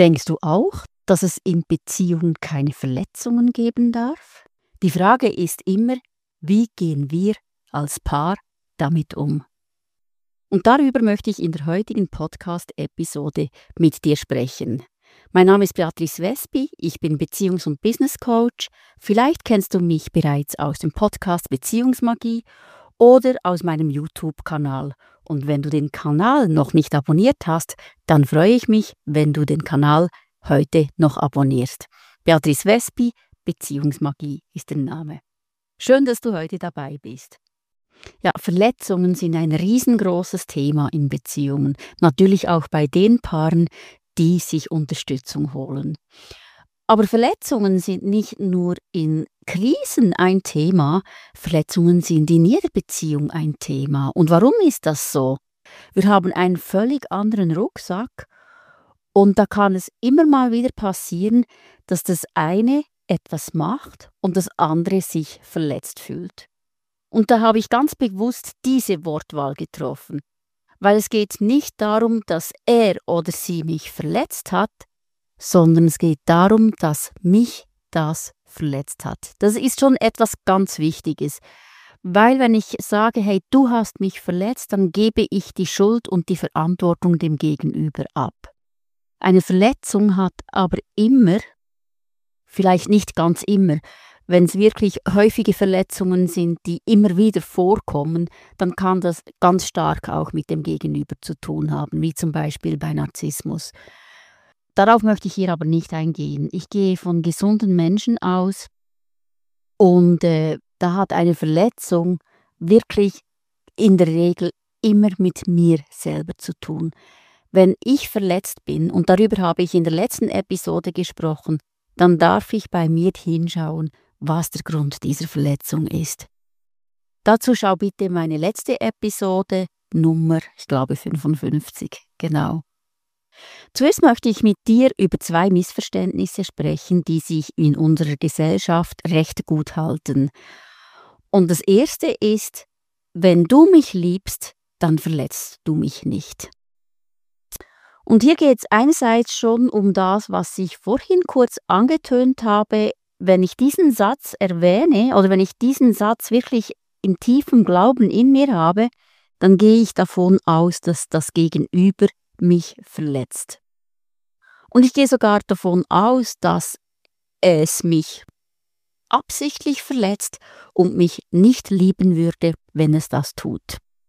Denkst du auch, dass es in Beziehungen keine Verletzungen geben darf? Die Frage ist immer, wie gehen wir als Paar damit um? Und darüber möchte ich in der heutigen Podcast-Episode mit dir sprechen. Mein Name ist Beatrice Wesby, ich bin Beziehungs- und Business-Coach. Vielleicht kennst du mich bereits aus dem Podcast Beziehungsmagie oder aus meinem YouTube-Kanal. Und wenn du den Kanal noch nicht abonniert hast, dann freue ich mich, wenn du den Kanal heute noch abonnierst. Beatrice Wesby, Beziehungsmagie ist der Name. Schön, dass du heute dabei bist. Ja, Verletzungen sind ein riesengroßes Thema in Beziehungen. Natürlich auch bei den Paaren, die sich Unterstützung holen. Aber Verletzungen sind nicht nur in Krisen ein Thema, Verletzungen sind in jeder Beziehung ein Thema. Und warum ist das so? Wir haben einen völlig anderen Rucksack und da kann es immer mal wieder passieren, dass das eine etwas macht und das andere sich verletzt fühlt. Und da habe ich ganz bewusst diese Wortwahl getroffen, weil es geht nicht darum, dass er oder sie mich verletzt hat, sondern es geht darum, dass mich das verletzt hat. Das ist schon etwas ganz Wichtiges, weil wenn ich sage, hey, du hast mich verletzt, dann gebe ich die Schuld und die Verantwortung dem Gegenüber ab. Eine Verletzung hat aber immer, vielleicht nicht ganz immer, wenn es wirklich häufige Verletzungen sind, die immer wieder vorkommen, dann kann das ganz stark auch mit dem Gegenüber zu tun haben, wie zum Beispiel bei Narzissmus. Darauf möchte ich hier aber nicht eingehen. Ich gehe von gesunden Menschen aus und da hat eine Verletzung wirklich in der Regel immer mit mir selber zu tun. Wenn ich verletzt bin, und darüber habe ich in der letzten Episode gesprochen, dann darf ich bei mir hinschauen, was der Grund dieser Verletzung ist. Dazu schau bitte meine letzte Episode, Nummer, ich glaube 55, genau. Zuerst möchte ich mit dir über 2 Missverständnisse sprechen, die sich in unserer Gesellschaft recht gut halten. Und das erste ist, wenn du mich liebst, dann verletzt du mich nicht. Und hier geht es einerseits schon um das, was ich vorhin kurz angetönt habe. Wenn ich diesen Satz erwähne oder wenn ich diesen Satz wirklich in tiefem Glauben in mir habe, dann gehe ich davon aus, dass das Gegenüber mich verletzt. Und ich gehe sogar davon aus, dass es mich absichtlich verletzt und mich nicht lieben würde, wenn es das tut.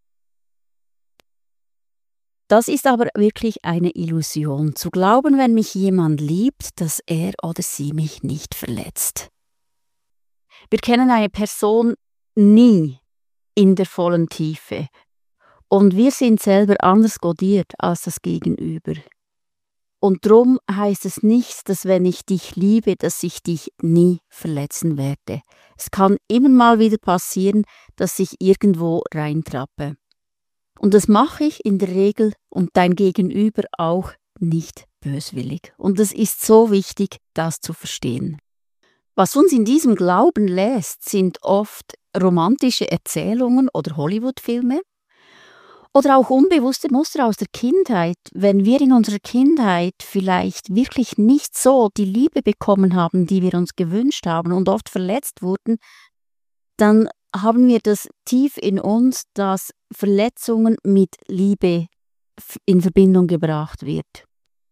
Das ist aber wirklich eine Illusion, zu glauben, wenn mich jemand liebt, dass er oder sie mich nicht verletzt. Wir kennen eine Person nie in der vollen Tiefe und wir sind selber anders kodiert als das Gegenüber. Und darum heißt es nicht, dass wenn ich dich liebe, dass ich dich nie verletzen werde. Es kann immer mal wieder passieren, dass ich irgendwo reintrappe. Und das mache ich in der Regel und dein Gegenüber auch nicht böswillig. Und es ist so wichtig, das zu verstehen. Was uns in diesem Glauben lässt, sind oft romantische Erzählungen oder Hollywood-Filme oder auch unbewusste Muster aus der Kindheit. Wenn wir in unserer Kindheit vielleicht wirklich nicht so die Liebe bekommen haben, die wir uns gewünscht haben und oft verletzt wurden, dann haben wir das tief in uns, dass Verletzungen mit Liebe in Verbindung gebracht wird.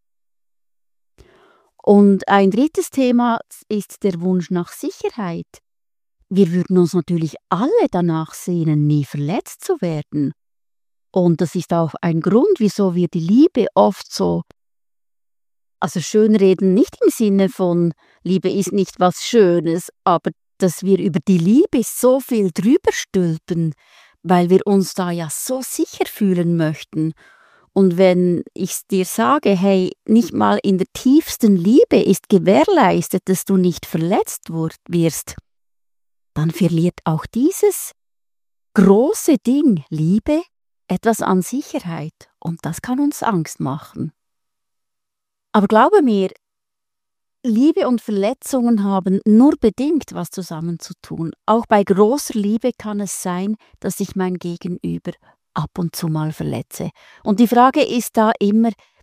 Und ein drittes Thema ist der Wunsch nach Sicherheit. Wir würden uns natürlich alle danach sehnen, nie verletzt zu werden. Und das ist auch ein Grund, wieso wir die Liebe oft so, schönreden, nicht im Sinne von Liebe ist nicht was Schönes, aber dass wir über die Liebe so viel drüber stülpen, weil wir uns da ja so sicher fühlen möchten. Und wenn ich dir sage, hey, nicht mal in der tiefsten Liebe ist gewährleistet, dass du nicht verletzt wirst, dann verliert auch dieses große Ding, Liebe, etwas an Sicherheit. Und das kann uns Angst machen. Aber glaube mir, Liebe und Verletzungen haben nur bedingt was zusammen zu tun. Auch bei großer Liebe kann es sein, dass ich mein Gegenüber ab und zu mal verletze. Und die Frage ist da immer,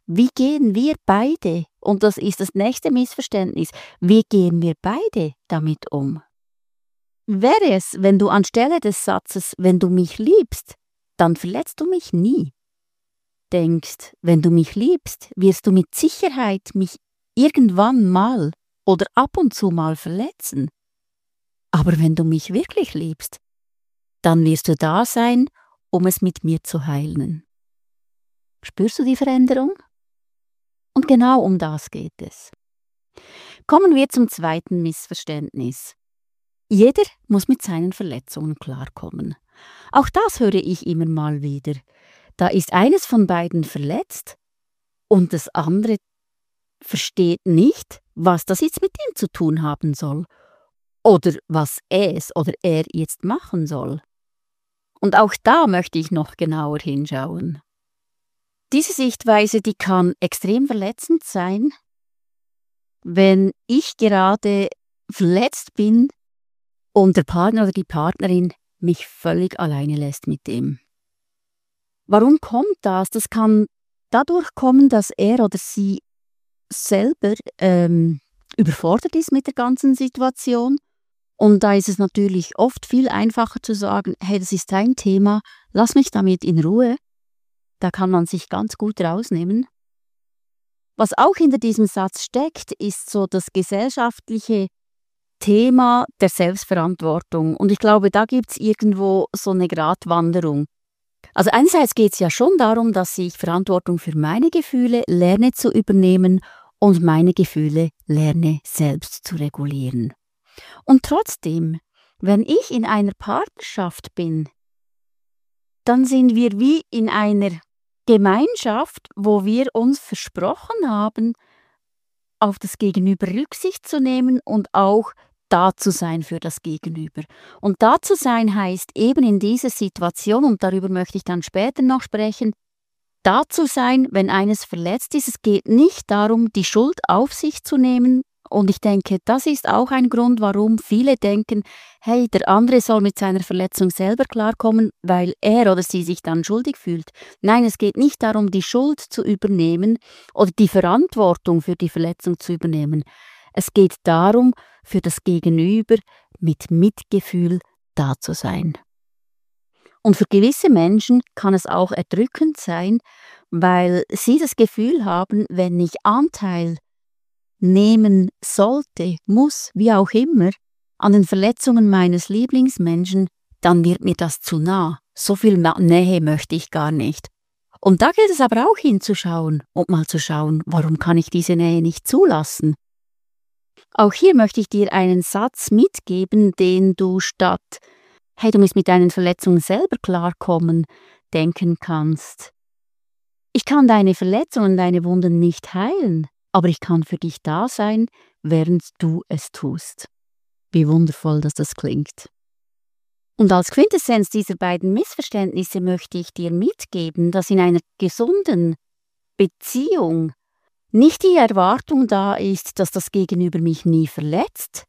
wie gehen wir beide, und das ist das nächste Missverständnis, wie gehen wir beide damit um? Wäre es, wenn du anstelle des Satzes, wenn du mich liebst, dann verletzt du mich nie, denkst, wenn du mich liebst, wirst du mit Sicherheit mich irgendwann mal oder ab und zu mal verletzen. Aber wenn du mich wirklich liebst, dann wirst du da sein, um es mit mir zu heilen. Spürst du die Veränderung? Und genau um das geht es. Kommen wir zum zweiten Missverständnis. Jeder muss mit seinen Verletzungen klarkommen. Auch das höre ich immer mal wieder. Da ist eines von beiden verletzt und das andere versteht nicht, was das jetzt mit ihm zu tun haben soll oder was es oder er jetzt machen soll. Und auch da möchte ich noch genauer hinschauen. Diese Sichtweise, die kann extrem verletzend sein, wenn ich gerade verletzt bin und der Partner oder die Partnerin mich völlig alleine lässt mit dem. Warum kommt das? Das kann dadurch kommen, dass er oder sie selber überfordert ist mit der ganzen Situation. Und da ist es natürlich oft viel einfacher zu sagen, hey, das ist dein Thema, lass mich damit in Ruhe. Da kann man sich ganz gut rausnehmen. Was auch hinter diesem Satz steckt, ist so das gesellschaftliche Thema der Selbstverantwortung. Und ich glaube, da gibt es irgendwo so eine Gratwanderung. Also einerseits geht es ja schon darum, dass ich Verantwortung für meine Gefühle lerne zu übernehmen und meine Gefühle lerne selbst zu regulieren. Und trotzdem, wenn ich in einer Partnerschaft bin, dann sind wir wie in einer Gemeinschaft, wo wir uns versprochen haben, auf das Gegenüber Rücksicht zu nehmen und auch da zu sein für das Gegenüber. Und da zu sein heißt eben in dieser Situation, und darüber möchte ich dann später noch sprechen, da zu sein, wenn eines verletzt ist. Es geht nicht darum, die Schuld auf sich zu nehmen. Und ich denke, das ist auch ein Grund, warum viele denken, hey, der andere soll mit seiner Verletzung selber klarkommen, weil er oder sie sich dann schuldig fühlt. Nein, es geht nicht darum, die Schuld zu übernehmen oder die Verantwortung für die Verletzung zu übernehmen. Es geht darum, für das Gegenüber mit Mitgefühl da zu sein. Und für gewisse Menschen kann es auch erdrückend sein, weil sie das Gefühl haben, wenn ich Anteil nehmen sollte, muss, wie auch immer, an den Verletzungen meines Lieblingsmenschen, dann wird mir das zu nah. So viel Nähe möchte ich gar nicht. Und da gilt es aber auch hinzuschauen und mal zu schauen, warum kann ich diese Nähe nicht zulassen? Auch hier möchte ich dir einen Satz mitgeben, den du statt hey, du musst mit deinen Verletzungen selber klarkommen, denken kannst. Ich kann deine Verletzungen, deine Wunden nicht heilen, aber ich kann für dich da sein, während du es tust. Wie wundervoll, dass das klingt. Und als Quintessenz dieser beiden Missverständnisse möchte ich dir mitgeben, dass in einer gesunden Beziehung nicht die Erwartung da ist, dass das Gegenüber mich nie verletzt,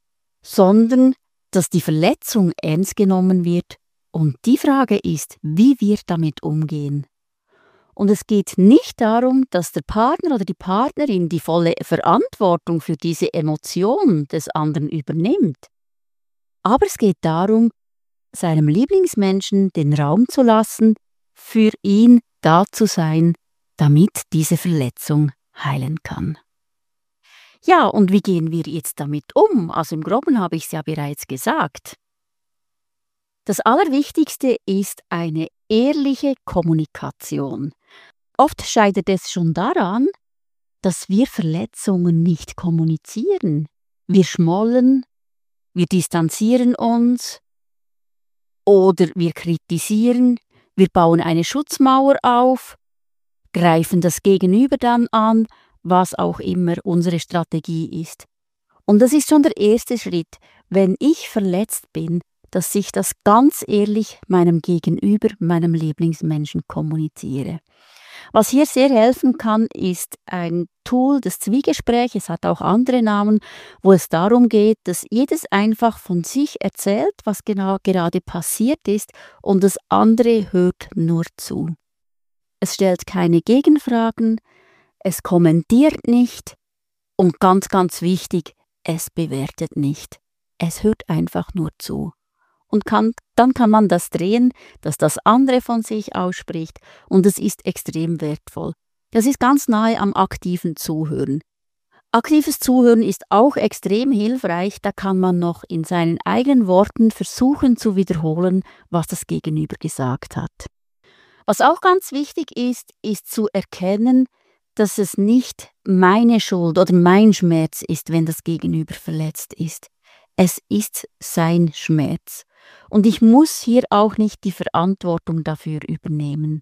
sondern dass die Verletzung ernst genommen wird und die Frage ist, wie wir damit umgehen. Und es geht nicht darum, dass der Partner oder die Partnerin die volle Verantwortung für diese Emotion des anderen übernimmt. Aber es geht darum, seinem Lieblingsmenschen den Raum zu lassen, für ihn da zu sein, damit diese Verletzung heilen kann. Ja, und wie gehen wir jetzt damit um? Also im Groben habe ich es ja bereits gesagt. Das Allerwichtigste ist eine ehrliche Kommunikation. Oft scheitert es schon daran, dass wir Verletzungen nicht kommunizieren. Wir schmollen, wir distanzieren uns oder wir kritisieren, wir bauen eine Schutzmauer auf, greifen das Gegenüber dann an, was auch immer unsere Strategie ist. Und das ist schon der erste Schritt, wenn ich verletzt bin, dass ich das ganz ehrlich meinem Gegenüber, meinem Lieblingsmenschen kommuniziere. Was hier sehr helfen kann, ist ein Tool des Zwiegesprächs, es hat auch andere Namen, wo es darum geht, dass jedes einfach von sich erzählt, was genau gerade passiert ist und das andere hört nur zu. Es stellt keine Gegenfragen, es kommentiert nicht und ganz, ganz wichtig, es bewertet nicht. Es hört einfach nur zu. Und dann kann man das drehen, dass das andere von sich ausspricht und es ist extrem wertvoll. Das ist ganz nahe am aktiven Zuhören. Aktives Zuhören ist auch extrem hilfreich, da kann man noch in seinen eigenen Worten versuchen zu wiederholen, was das Gegenüber gesagt hat. Was auch ganz wichtig ist, ist zu erkennen, dass es nicht meine Schuld oder mein Schmerz ist, wenn das Gegenüber verletzt ist. Es ist sein Schmerz. Und ich muss hier auch nicht die Verantwortung dafür übernehmen.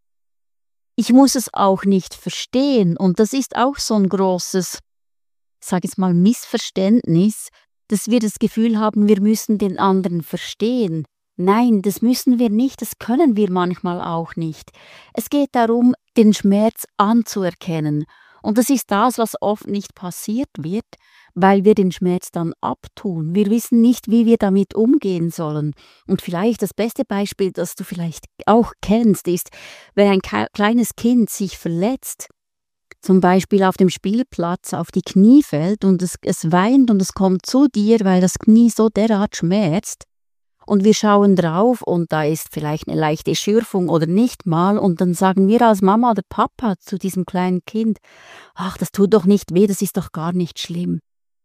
Ich muss es auch nicht verstehen. Und das ist auch so ein großes, sage ich mal, Missverständnis, dass wir das Gefühl haben, wir müssen den anderen verstehen. Nein, das müssen wir nicht, das können wir manchmal auch nicht. Es geht darum, den Schmerz anzuerkennen. Und das ist das, was oft nicht passiert wird, weil wir den Schmerz dann abtun. Wir wissen nicht, wie wir damit umgehen sollen. Und vielleicht das beste Beispiel, das du vielleicht auch kennst, ist, wenn ein kleines Kind sich verletzt, zum Beispiel auf dem Spielplatz auf die Knie fällt und es weint und es kommt zu dir, weil das Knie so derart schmerzt. Und wir schauen drauf und da ist vielleicht eine leichte Schürfung oder nicht mal und dann sagen wir als Mama oder Papa zu diesem kleinen Kind, ach, das tut doch nicht weh, das ist doch gar nicht schlimm.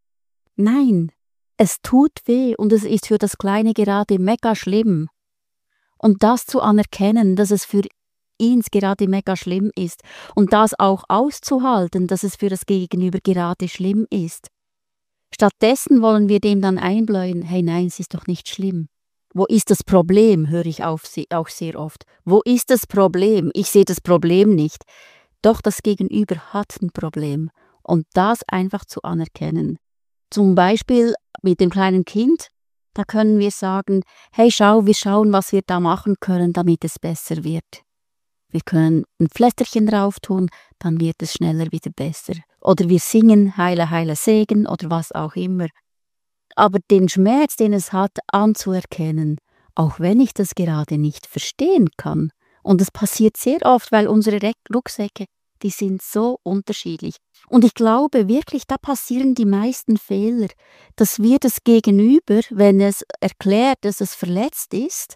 Nein, es tut weh und es ist für das Kleine gerade mega schlimm. Und das zu anerkennen, dass es für ihn gerade mega schlimm ist und das auch auszuhalten, dass es für das Gegenüber gerade schlimm ist. Stattdessen wollen wir dem dann einbläuen, hey nein, es ist doch nicht schlimm. Wo ist das Problem, höre ich auch sehr oft. Wo ist das Problem? Ich sehe das Problem nicht. Doch das Gegenüber hat ein Problem. Und das einfach zu anerkennen. Zum Beispiel mit dem kleinen Kind, da können wir sagen, hey schau, wir schauen, was wir da machen können, damit es besser wird. Wir können ein Pflästerchen drauf tun, dann wird es schneller wieder besser. Oder wir singen Heile, Heile, Segen oder was auch immer. Aber den Schmerz, den es hat, anzuerkennen, auch wenn ich das gerade nicht verstehen kann. Und es passiert sehr oft, weil unsere Rucksäcke, die sind so unterschiedlich. Und ich glaube wirklich, da passieren die meisten Fehler, dass wir das Gegenüber, wenn es erklärt, dass es verletzt ist,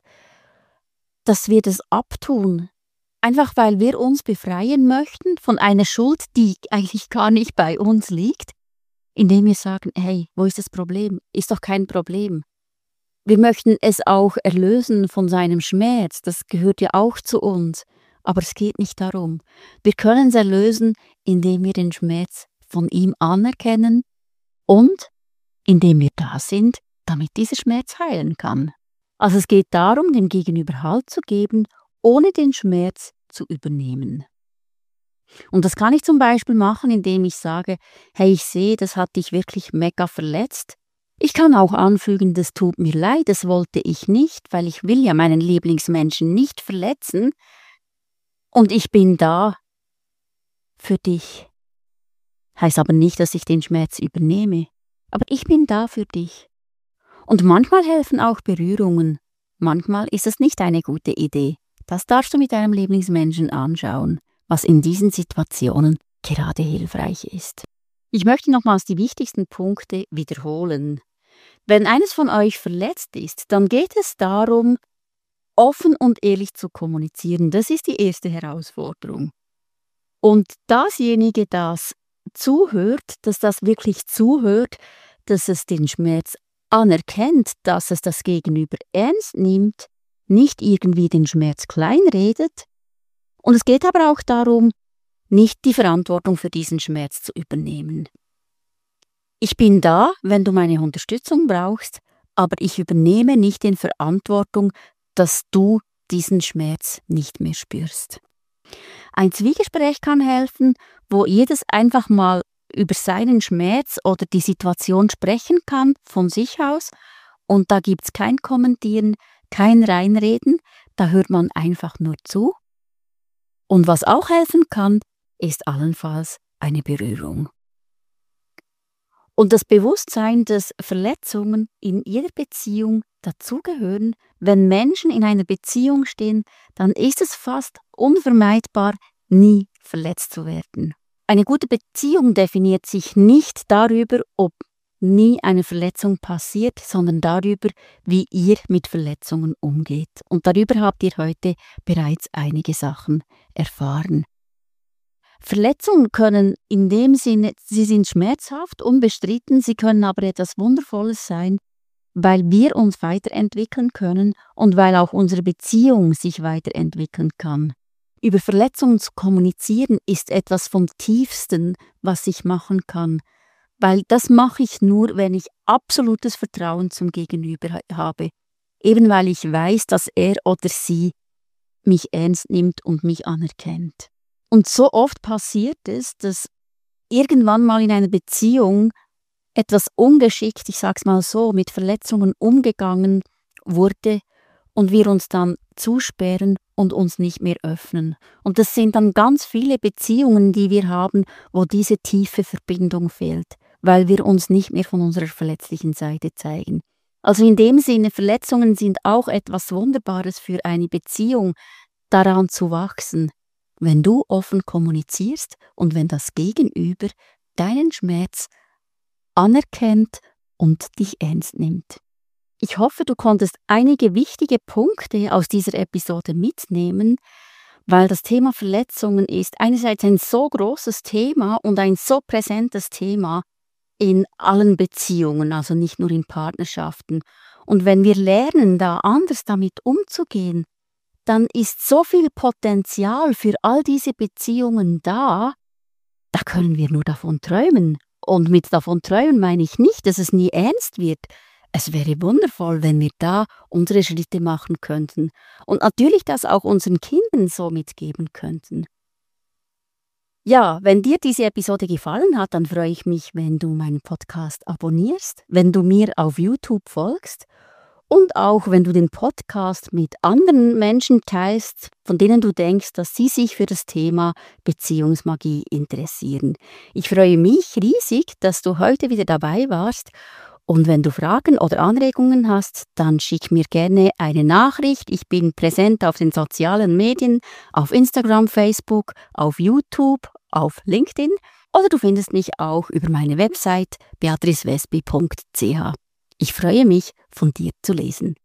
dass wir das abtun. Einfach weil wir uns befreien möchten von einer Schuld, die eigentlich gar nicht bei uns liegt. Indem wir sagen, hey, wo ist das Problem? Ist doch kein Problem. Wir möchten es auch erlösen von seinem Schmerz, das gehört ja auch zu uns, aber es geht nicht darum. Wir können es erlösen, indem wir den Schmerz von ihm anerkennen und indem wir da sind, damit dieser Schmerz heilen kann. Also es geht darum, dem Gegenüber Halt zu geben, ohne den Schmerz zu übernehmen. Und das kann ich zum Beispiel machen, indem ich sage, hey, ich sehe, das hat dich wirklich mega verletzt. Ich kann auch anfügen, das tut mir leid, das wollte ich nicht, weil ich will ja meinen Lieblingsmenschen nicht verletzen. Und ich bin da für dich. Heißt aber nicht, dass ich den Schmerz übernehme. Aber ich bin da für dich. Und manchmal helfen auch Berührungen. Manchmal ist es nicht eine gute Idee. Das darfst du mit deinem Lieblingsmenschen anschauen, was in diesen Situationen gerade hilfreich ist. Ich möchte nochmals die wichtigsten Punkte wiederholen. Wenn eines von euch verletzt ist, dann geht es darum, offen und ehrlich zu kommunizieren. Das ist die erste Herausforderung. Und dasjenige, das zuhört, dass das wirklich zuhört, dass es den Schmerz anerkennt, dass es das Gegenüber ernst nimmt, nicht irgendwie den Schmerz kleinredet. Und es geht aber auch darum, nicht die Verantwortung für diesen Schmerz zu übernehmen. Ich bin da, wenn du meine Unterstützung brauchst, aber ich übernehme nicht die Verantwortung, dass du diesen Schmerz nicht mehr spürst. Ein Zwiegespräch kann helfen, wo jedes einfach mal über seinen Schmerz oder die Situation sprechen kann, von sich aus. Und da gibt es kein Kommentieren, kein Reinreden, da hört man einfach nur zu. Und was auch helfen kann, ist allenfalls eine Berührung. Und das Bewusstsein, dass Verletzungen in jeder Beziehung dazugehören, wenn Menschen in einer Beziehung stehen, dann ist es fast unvermeidbar, nie verletzt zu werden. Eine gute Beziehung definiert sich nicht darüber, ob nie eine Verletzung passiert, sondern darüber, wie ihr mit Verletzungen umgeht. Und darüber habt ihr heute bereits einige Sachen erfahren. Verletzungen können in dem Sinne, sie sind schmerzhaft, unbestritten, sie können aber etwas Wundervolles sein, weil wir uns weiterentwickeln können und weil auch unsere Beziehung sich weiterentwickeln kann. Über Verletzungen zu kommunizieren ist etwas vom Tiefsten, was ich machen kann, weil das mache ich nur, wenn ich absolutes Vertrauen zum Gegenüber habe, eben weil ich weiß, dass er oder sie mich ernst nimmt und mich anerkennt. Und so oft passiert es, dass irgendwann mal in einer Beziehung etwas ungeschickt, ich sag's mal so, mit Verletzungen umgegangen wurde und wir uns dann zusperren und uns nicht mehr öffnen. Und das sind dann ganz viele Beziehungen, die wir haben, wo diese tiefe Verbindung fehlt, weil wir uns nicht mehr von unserer verletzlichen Seite zeigen. Also in dem Sinne, Verletzungen sind auch etwas Wunderbares für eine Beziehung, daran zu wachsen, wenn du offen kommunizierst und wenn das Gegenüber deinen Schmerz anerkennt und dich ernst nimmt. Ich hoffe, du konntest einige wichtige Punkte aus dieser Episode mitnehmen, weil das Thema Verletzungen ist einerseits ein so großes Thema und ein so präsentes Thema in allen Beziehungen, also nicht nur in Partnerschaften. Und wenn wir lernen, da anders damit umzugehen, dann ist so viel Potenzial für all diese Beziehungen da können wir nur davon träumen. Und mit davon träumen meine ich nicht, dass es nie ernst wird. Es wäre wundervoll, wenn wir da unsere Schritte machen könnten und natürlich das auch unseren Kindern so mitgeben könnten. Ja, wenn dir diese Episode gefallen hat, dann freue ich mich, wenn du meinen Podcast abonnierst, wenn du mir auf YouTube folgst und auch wenn du den Podcast mit anderen Menschen teilst, von denen du denkst, dass sie sich für das Thema Beziehungsmagie interessieren. Ich freue mich riesig, dass du heute wieder dabei warst. Und wenn du Fragen oder Anregungen hast, dann schick mir gerne eine Nachricht. Ich bin präsent auf den sozialen Medien, auf Instagram, Facebook, auf YouTube, auf LinkedIn oder du findest mich auch über meine Website beatricewesby.ch. Ich freue mich, von dir zu lesen.